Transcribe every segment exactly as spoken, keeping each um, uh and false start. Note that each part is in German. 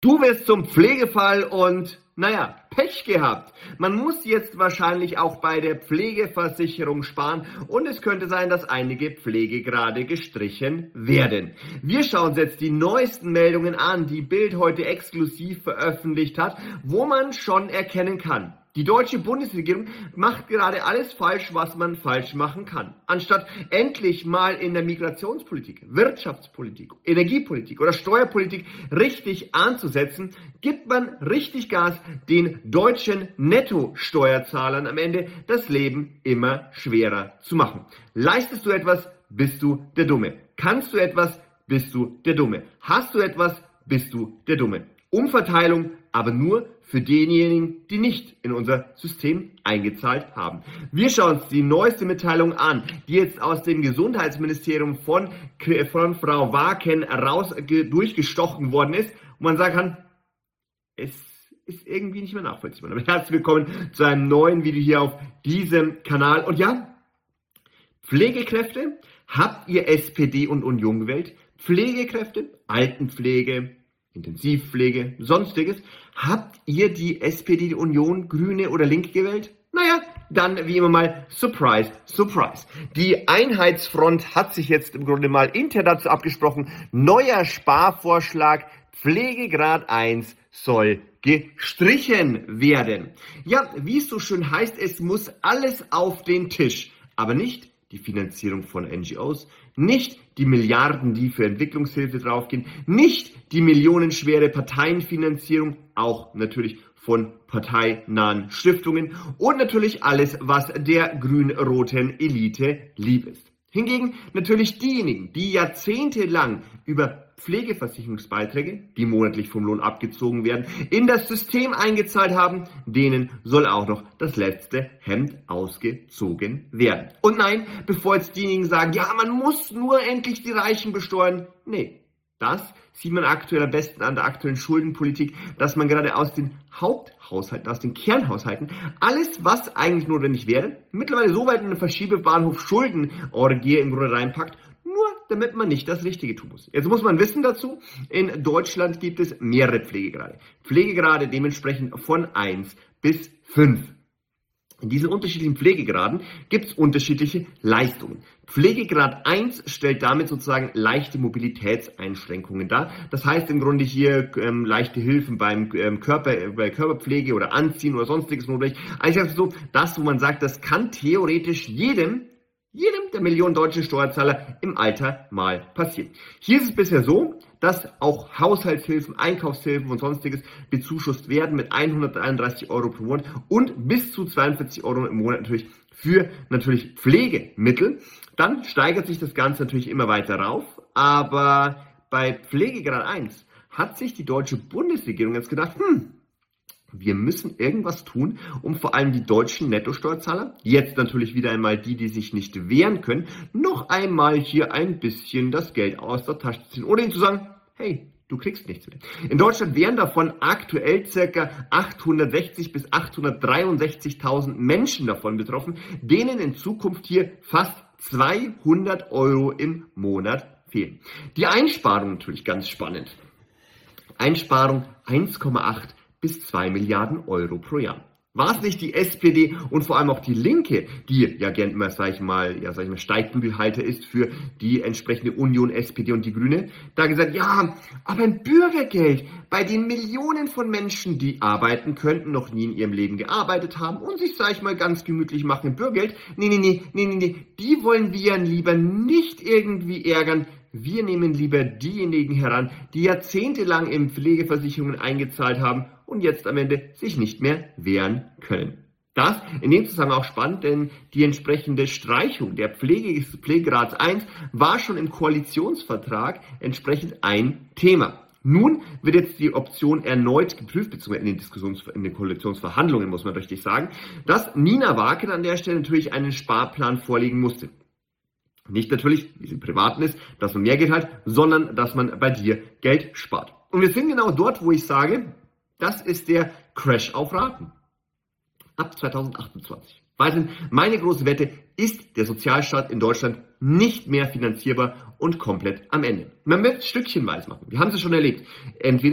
Du wirst zum Pflegefall und, naja, Pech gehabt. Man muss jetzt wahrscheinlich auch bei der Pflegeversicherung sparen und es könnte sein, dass einige Pflegegrade gestrichen werden. Wir schauen uns jetzt die neuesten Meldungen an, die Bild heute exklusiv veröffentlicht hat, wo man schon erkennen kann: Die deutsche Bundesregierung macht gerade alles falsch, was man falsch machen kann. Anstatt endlich mal in der Migrationspolitik, Wirtschaftspolitik, Energiepolitik oder Steuerpolitik richtig anzusetzen, gibt man richtig Gas, den deutschen Nettosteuerzahlern am Ende das Leben immer schwerer zu machen. Leistest du etwas, bist du der Dumme. Kannst du etwas, bist du der Dumme. Hast du etwas, bist du der Dumme. Umverteilung, aber nur für diejenigen, die nicht in unser System eingezahlt haben. Wir schauen uns die neueste Mitteilung an, die jetzt aus dem Gesundheitsministerium von, von Frau Waken raus durchgestochen worden ist. Und man sagen kann, es ist irgendwie nicht mehr nachvollziehbar. Aber herzlich willkommen zu einem neuen Video hier auf diesem Kanal. Und ja, Pflegekräfte, habt ihr S P D und Union gewählt? Pflegekräfte, Altenpflege, Intensivpflege, sonstiges. Habt ihr die S P D, die Union, Grüne oder Linke gewählt? Naja, dann wie immer mal Surprise, Surprise. Die Einheitsfront hat sich jetzt im Grunde mal intern dazu abgesprochen. Neuer Sparvorschlag, Pflegegrad eins soll gestrichen werden. Ja, wie es so schön heißt, es muss alles auf den Tisch, aber nicht die Finanzierung von N G Os, nicht die Milliarden, die für Entwicklungshilfe draufgehen, nicht die millionenschwere Parteienfinanzierung, auch natürlich von parteinahen Stiftungen und natürlich alles, was der grün-roten Elite lieb ist. Hingegen natürlich diejenigen, die jahrzehntelang über Pflegeversicherungsbeiträge, die monatlich vom Lohn abgezogen werden, in das System eingezahlt haben, denen soll auch noch das letzte Hemd ausgezogen werden. Und nein, bevor jetzt diejenigen sagen, ja, man muss nur endlich die Reichen besteuern. Nee, das sieht man aktuell am besten an der aktuellen Schuldenpolitik, dass man gerade aus den Haupthaushalten, aus den Kernhaushalten, alles, was eigentlich notwendig wäre, mittlerweile so weit in den Verschiebebahnhof Schuldenorgie im Grunde reinpackt, nur damit man nicht das Richtige tun muss. Jetzt muss man wissen dazu, in Deutschland gibt es mehrere Pflegegrade. Pflegegrade dementsprechend von eins bis fünf. In diesen unterschiedlichen Pflegegraden gibt es unterschiedliche Leistungen. Pflegegrad eins stellt damit sozusagen leichte Mobilitätseinschränkungen dar. Das heißt im Grunde hier ähm, leichte Hilfen beim ähm, Körper, äh, bei Körperpflege oder Anziehen oder sonstiges notwendig. Eigentlich ist es so, das, wo man sagt, das kann theoretisch jedem jedem der Millionen deutschen Steuerzahler im Alter mal passieren. Hier ist es bisher so, dass auch Haushaltshilfen, Einkaufshilfen und sonstiges bezuschusst werden mit hunderteinunddreißig Euro pro Monat und bis zu zweiundvierzig Euro im Monat natürlich für natürlich Pflegemittel. Dann steigert sich das Ganze natürlich immer weiter rauf, aber bei Pflegegrad eins hat sich die deutsche Bundesregierung jetzt gedacht, hm, wir müssen irgendwas tun, um vor allem die deutschen Nettosteuerzahler, jetzt natürlich wieder einmal die, die sich nicht wehren können, noch einmal hier ein bisschen das Geld aus der Tasche zu ziehen. Oder ihnen zu sagen, hey, du kriegst nichts mehr. In Deutschland wären davon aktuell ca. achthundertsechzig bis achthundertdreiundsechzigtausend Menschen davon betroffen, denen in Zukunft hier fast zweihundert Euro im Monat fehlen. Die Einsparung natürlich ganz spannend. Einsparung eins Komma acht bis zwei Milliarden Euro pro Jahr. War es nicht die S P D und vor allem auch die Linke, die ja gern immer, sag ich mal, ja, sag ich mal, Steigbügelhalter ist für die entsprechende Union, S P D und die Grüne, da gesagt, ja, aber ein Bürgergeld bei den Millionen von Menschen, die arbeiten könnten, noch nie in ihrem Leben gearbeitet haben und sich, sag ich mal, ganz gemütlich machen im Bürgergeld, nee, nee, nee, nee, nee, nee, die wollen wir lieber nicht irgendwie ärgern. Wir nehmen lieber diejenigen heran, die jahrzehntelang in Pflegeversicherungen eingezahlt haben und jetzt am Ende sich nicht mehr wehren können. Das in dem Zusammenhang auch spannend, denn die entsprechende Streichung der Pflege, Pflegegrad eins war schon im Koalitionsvertrag entsprechend ein Thema. Nun wird jetzt die Option erneut geprüft, beziehungsweise in den, Diskussions-, in den Koalitionsverhandlungen, muss man richtig sagen, dass Nina Waken an der Stelle natürlich einen Sparplan vorlegen musste. Nicht natürlich, wie es im Privaten ist, dass man mehr Geld hat, sondern dass man bei dir Geld spart. Und wir sind genau dort, wo ich sage, das ist der Crash auf Raten. Ab zweitausendachtundzwanzig. Weil meine große Wette ist der Sozialstaat in Deutschland nicht mehr finanzierbar und komplett am Ende. Man wird es stückchenweise machen. Wir haben es schon erlebt. Entweder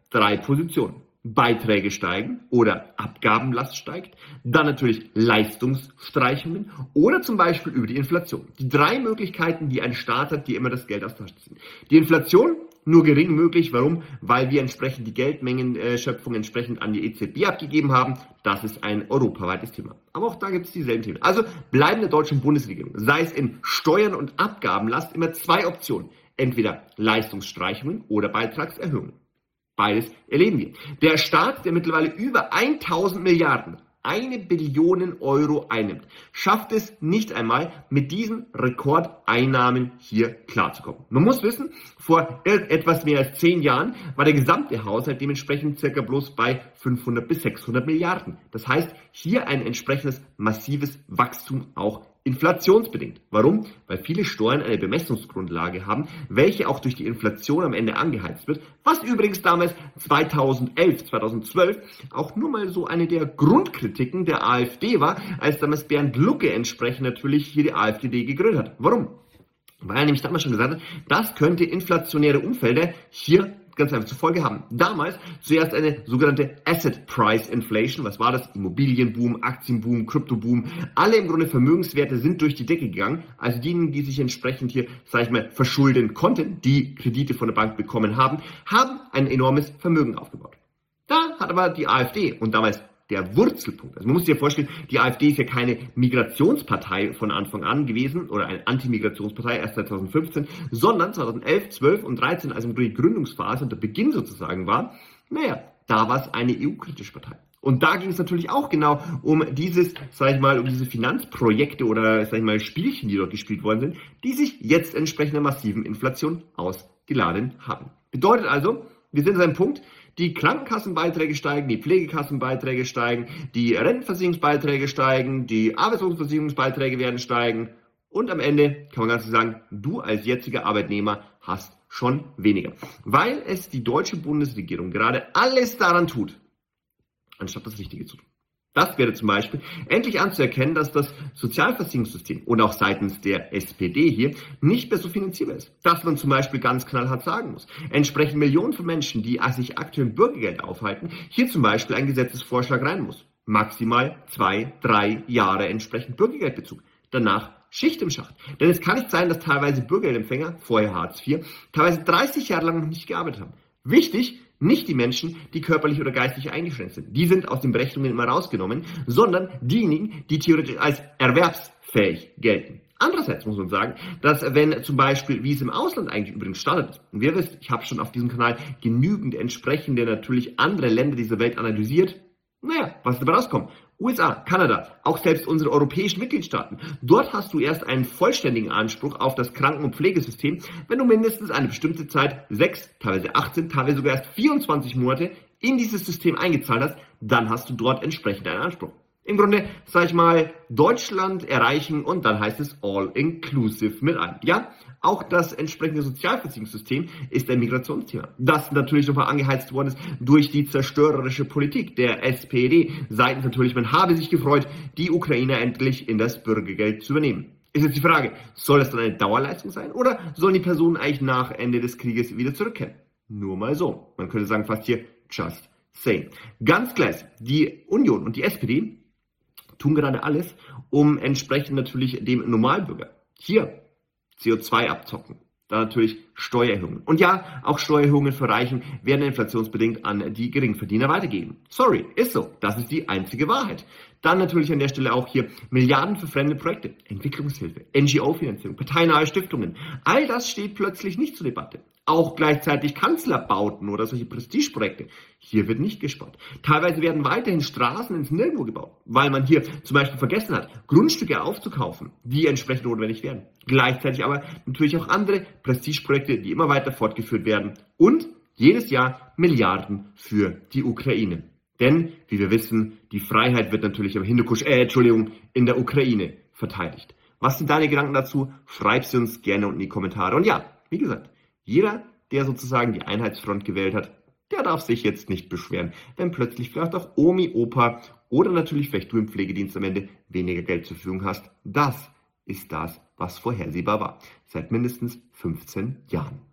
drei Positionen. Beiträge steigen oder Abgabenlast steigt, dann natürlich Leistungsstreichungen oder zum Beispiel über die Inflation. Die drei Möglichkeiten, die ein Staat hat, die immer das Geld aus der Tasche ziehen. Die Inflation nur gering möglich. Warum? Weil wir entsprechend die Geldmengenschöpfung entsprechend an die E Z B abgegeben haben. Das ist ein europaweites Thema. Aber auch da gibt es dieselben Themen. Also bleiben der deutschen Bundesregierung, sei es in Steuern und Abgabenlast, immer zwei Optionen. Entweder Leistungsstreichungen oder Beitragserhöhungen. Beides erleben wir. Der Staat, der mittlerweile über tausend Milliarden, eine Billion Euro einnimmt, schafft es nicht einmal, mit diesen Rekordeinnahmen hier klarzukommen. Man muss wissen, vor etwas mehr als zehn Jahren war der gesamte Haushalt dementsprechend circa bloß bei fünfhundert bis sechshundert Milliarden. Das heißt, hier ein entsprechendes massives Wachstum auch inflationsbedingt. Warum? Weil viele Steuern eine Bemessungsgrundlage haben, welche auch durch die Inflation am Ende angeheizt wird, was übrigens damals zweitausendelf, zweitausendzwölf auch nur mal so eine der Grundkritiken der AfD war, als damals Bernd Lucke entsprechend natürlich hier die AfD gegründet hat. Warum? Weil er nämlich damals schon gesagt hat, das könnte inflationäre Umfelder hier ganz einfach zur Folge haben. Damals zuerst eine sogenannte Asset Price Inflation. Was war das? Immobilienboom, Aktienboom, Kryptoboom. Alle im Grunde Vermögenswerte sind durch die Decke gegangen. Also diejenigen, die sich entsprechend hier, sage ich mal, verschulden konnten, die Kredite von der Bank bekommen haben, haben ein enormes Vermögen aufgebaut. Da hat aber die AfD und damals der Wurzelpunkt. Also man muss sich ja vorstellen, die AfD ist ja keine Migrationspartei von Anfang an gewesen oder eine Anti-Migrationspartei erst seit zweitausendfünfzehn, sondern zweitausendelf, zwölf und dreizehn, also die Gründungsphase und der Beginn sozusagen war, naja, da war es eine E U-kritische Partei. Und da ging es natürlich auch genau um dieses, sag ich mal, um diese Finanzprojekte oder, sag ich mal, Spielchen, die dort gespielt worden sind, die sich jetzt entsprechend der massiven Inflation ausgeladen haben. Bedeutet also, wir sind an einem Punkt, die Krankenkassenbeiträge steigen, die Pflegekassenbeiträge steigen, die Rentenversicherungsbeiträge steigen, die Arbeitslosenversicherungsbeiträge werden steigen und am Ende kann man ganz klar sagen, du als jetziger Arbeitnehmer hast schon weniger. Weil es die deutsche Bundesregierung gerade alles daran tut, anstatt das Richtige zu tun. Das wäre zum Beispiel endlich anzuerkennen, dass das Sozialversicherungssystem und auch seitens der S P D hier nicht mehr so finanzierbar ist. Dass man zum Beispiel ganz knallhart sagen muss, entsprechend Millionen von Menschen, die sich aktuell im Bürgergeld aufhalten, hier zum Beispiel ein Gesetzesvorschlag rein muss. Maximal zwei, drei Jahre entsprechend Bürgergeldbezug. Danach Schicht im Schacht. Denn es kann nicht sein, dass teilweise Bürgergeldempfänger, vorher Hartz vier, teilweise dreißig Jahre lang noch nicht gearbeitet haben. Wichtig, nicht die Menschen, die körperlich oder geistig eingeschränkt sind. Die sind aus den Berechnungen immer rausgenommen, sondern diejenigen, die theoretisch als erwerbsfähig gelten. Andererseits muss man sagen, dass wenn zum Beispiel, wie es im Ausland eigentlich übrigens Standard ist, und ihr wisst, ich habe schon auf diesem Kanal genügend entsprechende natürlich andere Länder dieser Welt analysiert, naja, was dabei rauskommt? U S A, Kanada, auch selbst unsere europäischen Mitgliedstaaten. Dort hast du erst einen vollständigen Anspruch auf das Kranken- und Pflegesystem, wenn du mindestens eine bestimmte Zeit, sechs, teilweise achtzehn, teilweise sogar erst vierundzwanzig Monate in dieses System eingezahlt hast, dann hast du dort entsprechend einen Anspruch. Im Grunde, sag ich mal, Deutschland erreichen und dann heißt es all-inclusive mit ein. Ja, auch das entsprechende Sozialversicherungssystem ist ein Migrationsthema. Das natürlich nochmal angeheizt worden ist durch die zerstörerische Politik der S P D. Seitens natürlich, man habe sich gefreut, die Ukrainer endlich in das Bürgergeld zu übernehmen. Ist jetzt die Frage, soll das dann eine Dauerleistung sein oder sollen die Personen eigentlich nach Ende des Krieges wieder zurückkehren? Nur mal so. Man könnte sagen fast hier, just saying. Ganz gleich, die Union und die S P D tun gerade alles, um entsprechend natürlich dem Normalbürger hier C O zwei abzocken. Dann natürlich Steuererhöhungen. Und ja, auch Steuererhöhungen für Reichen werden inflationsbedingt an die Geringverdiener weitergeben. Sorry, ist so. Das ist die einzige Wahrheit. Dann natürlich an der Stelle auch hier Milliarden für fremde Projekte, Entwicklungshilfe, N G O-Finanzierung, parteinahe Stiftungen. All das steht plötzlich nicht zur Debatte. Auch gleichzeitig Kanzlerbauten oder solche Prestigeprojekte. Hier wird nicht gespart. Teilweise werden weiterhin Straßen ins Nirgendwo gebaut, weil man hier zum Beispiel vergessen hat, Grundstücke aufzukaufen, die entsprechend notwendig werden. Gleichzeitig aber natürlich auch andere Prestigeprojekte, die immer weiter fortgeführt werden. Und jedes Jahr Milliarden für die Ukraine. Denn, wie wir wissen, die Freiheit wird natürlich im Hindukusch, äh, Entschuldigung, in der Ukraine verteidigt. Was sind deine Gedanken dazu? Schreib sie uns gerne unten in die Kommentare. Und ja, wie gesagt, jeder, der sozusagen die Einheitsfront gewählt hat, der darf sich jetzt nicht beschweren, wenn plötzlich vielleicht auch Omi, Opa oder natürlich vielleicht du im Pflegedienst am Ende weniger Geld zur Verfügung hast. Das ist das, was vorhersehbar war. Seit mindestens fünfzehn Jahren.